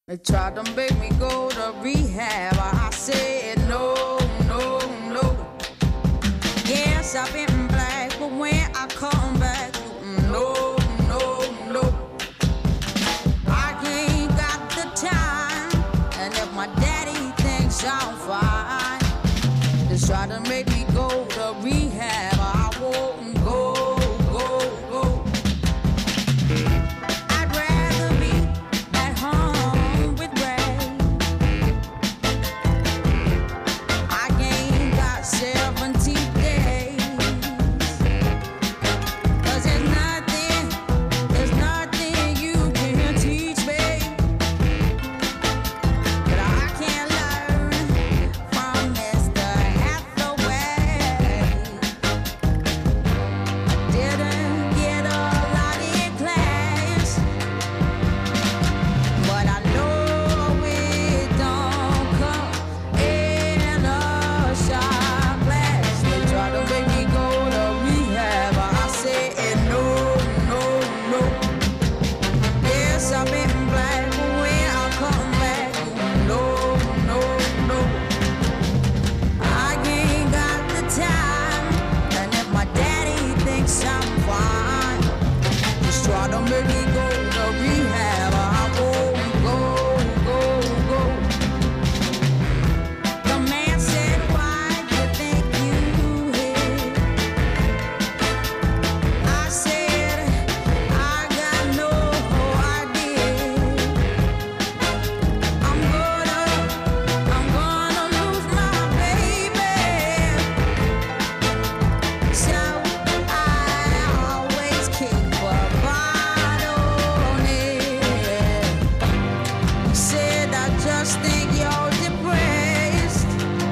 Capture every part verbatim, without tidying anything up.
They tried to make me go to rehab. I said no, no, no. Yes, I've been black, but when I come back, no, no, no. I ain't got the time, and if my daddy thinks I'm fine, they try to make me go to rehab. I won't go, go, go. I'd rather be at home with Ray. I ain't got seventy days. 'Cause there's nothing, there's nothing you can teach me that I can't learn from Mister Hathaway. Didn't get a lot in class, but I know it don't come in a shot glass. They try to make me go to rehab. I said no, no, no. Yes, I've been black, but when I come back, no, no, no. I ain't got the time, and if my daddy thinks I'm fine, just try to make me go to rehab. I won't go, go, go. The man said, why do you think you hit? I said, I got no idea. I'm gonna, I'm gonna lose my baby. So I always keep a bottle on it. He said, I just think you're depressed.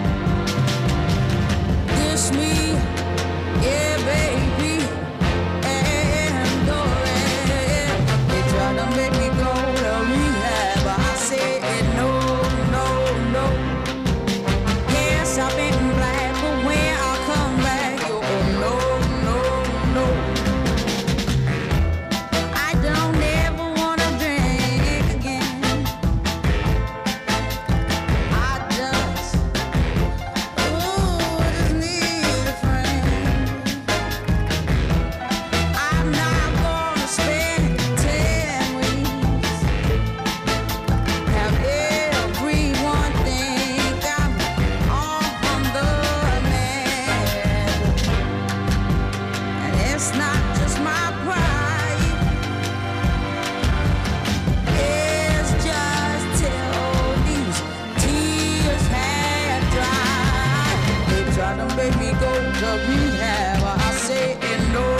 This me, yeah, baby, and go ahead. They try to make me go to rehab. I said no, no, no. Yes, I've been black, but when I come back, you no, no, no. I don't ever wanna drink again. I just, ooh, just need a friend. I'm not gonna spend ten weeks. Have everyone think I'm on the man. And it's not just my pride. It's just till these tears have dried. They try to make me go to rehab. I say no.